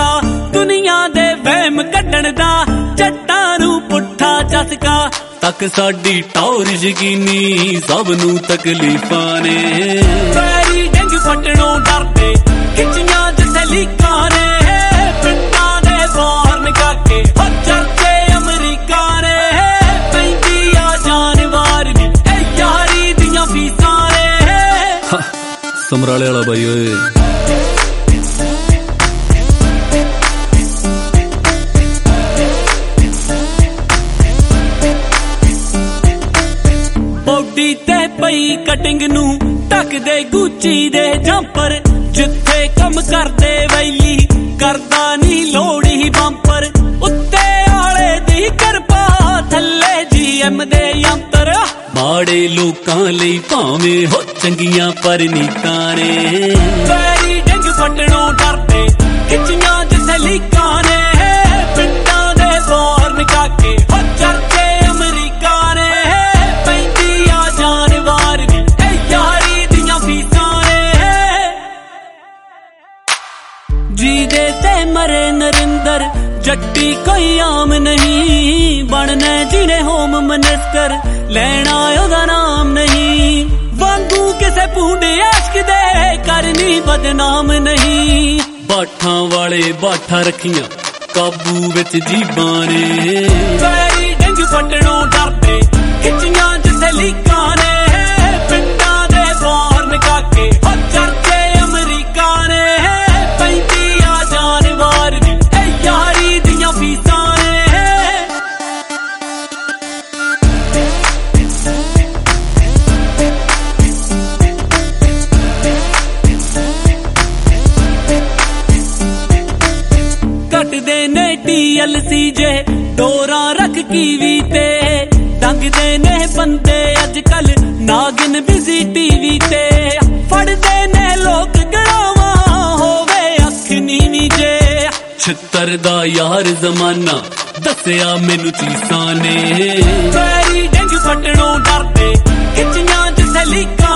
ਚਸਕਾ ਦੁਨੀਆ ਦੇ ਵਹਿਮ ਕੱਢਣ ਦਾ ਜੱਟਾਂ ਨੂੰ ਪੁੱਠਾ ਚਸਕਾ ਤੱਕ ਸਾਡੀ ਟੌਰ ਯਕੀਨੀ ਸਭ ਨੂੰ ਤਕਲੀਫਾਂ ਨੇ ਪੈਰੀ ਡੰਗ ਫਟਣੋਂ ਡਰਦੇ ਖਿੱਚੀਆਂ ਜਿੱਥੇ ਲੀਕਾਂ ਨੇ ਪਿੰਡਾਂ ਦੇ ਬਾਹਰ ਨਿਕਾ ਕੇ ਚਰਚੇ ਅਮਰੀਕਾ ਨੇ ਪੈਂਦੀ ਆ ਜਾਨਵਾਰ ਦੀ ਇਹ ਯਾਰੀ ਦੀਆਂ ਫੀਸਾਂ ਨੇ ਸਮਰਾਲੇ ਵਾਲਾ ਬਾਈ ਓਏ ਬੋਡੀ ਤੇ ਪਈ ਕਟਿੰਗ ਨੂੰ ਢੱਕਦੇ ਗੁੱਚੀ ਦੇ ਜੰਪਰ ਜਿੱਥੇ ਕੰਮ ਕਰਦੇ ਵੈਲੀ ਕਰਦਾ ਨੀ ਲੋੜੀ ਬੰਪਰ ਉੱਤੇ ਆਲੇ ਦੀ ਕਿਰਪਾ ਥੱਲੇ ਜੀਐਮ ਦੇ ਯੰਤਰ ਮਾੜੇ ਲੋਕਾਂ ਲਈ ਭਾਵੇਂ ਹੋ ਚੰਗੀਆਂ ਪਰਨੀਤਾਂ ਨੇ ਪੈਰੀ ਡੰਗ ਫਟਣੋਂ ਡਰਦੇ ਖਿੱਚੀਆਂ ਜਿੱਥੇ ਲੀਕਾਂ ਨੇ ਪਿੰਡਾਂ ਦੇ ਬਾਹਰ ਨਿਕਾ ਕੇ ਚਰਚੇ ਅਮਰੀਕਾ ਨੇ ਪੈਂਦੀ ਆ ਜਾਨਵਾਰ ਦੀ ਇਹ ਯਾਰੀ ਦੀਆਂ ਫੀਸਾਂ ਨੇ ਜੀਦੇ ਤੇ ਮਰੇ ਨਰਿੰਦਰ ਜੱਟੀ ਕੋਈ ਆਮ ਨਹੀਂ ਬਣਨਾ ਜਿਹਨੇ ਹੋਮ ਮਿਨਿਸਟਰ ਲੈਣਾ ਉਹਦਾ ਨਾਮ ਨਹੀਂ ਵਾਂਗੂ ਕਿਸੇ ਭੂੰਡੇ ਐਸ਼ਕ ਦੇ ਕਰਨੀ ਬਦਨਾਮ ਨਹੀਂ ਬਾਠਾਂ ਵਾਲੇ ਬਾਠਾਂ ਰੱਖੀਆਂ ਕਾਬੂ ਵਿੱਚ ਜੀਬਾਂ ਨੇ ਪੈਰੀ ਡੰਗ ਫਟਣੋਂ ਡਰਦੇ ਖਿੱਚੀਆਂ ਜਿੱਥੇ ਲੀਕਾਂ ਨੇ ਪਿੰਡਾਂ ਦੇ ਬਾਹਰ ਨਿਕਾ ਕੇ ਚਰਚੇ ਅਮਰੀਕਾ ਨੇ ਪੈਂਦੀ ਆ ਜਾਨਵਾਰ ਦੀ ਇਹ ਯਾਰੀ ਦੀਆਂ ਫੀਸਾਂ ਨੇ ਕੱਟਦੇ ਨੇ TLC ਜੇ ਡੋਰਾਂ ਰੱਖ ਕੀਵੀ ਤੇ ਡੰਗਦੇ ਨੇ ਬੰਦੇ ਅੱਜ ਕੱਲ ਨਾਗਿਨ ਬਿਜ਼ੀ TV ਤੇ ਫੜਦੇ ਨੇ ਲੋਕ ਗੜਾਵਾਂ ਹੋਵੇ ਅੱਖ ਨੀਵੀਂ ਜੇ ਛਿੱਤਰ ਦਾ ਯਾਰ ਜ਼ਮਾਨਾ ਦੱਸਿਆ ਮੈਨੂੰ ਚੀਸਾਂ ਨੇ ਪੈਰੀ ਡੰਗ ਫਟਣੋਂ ਡਰਦੇ ਖਿੱਚੀਆਂ ਜਿੱਥੇ ਲੀਕਾਂ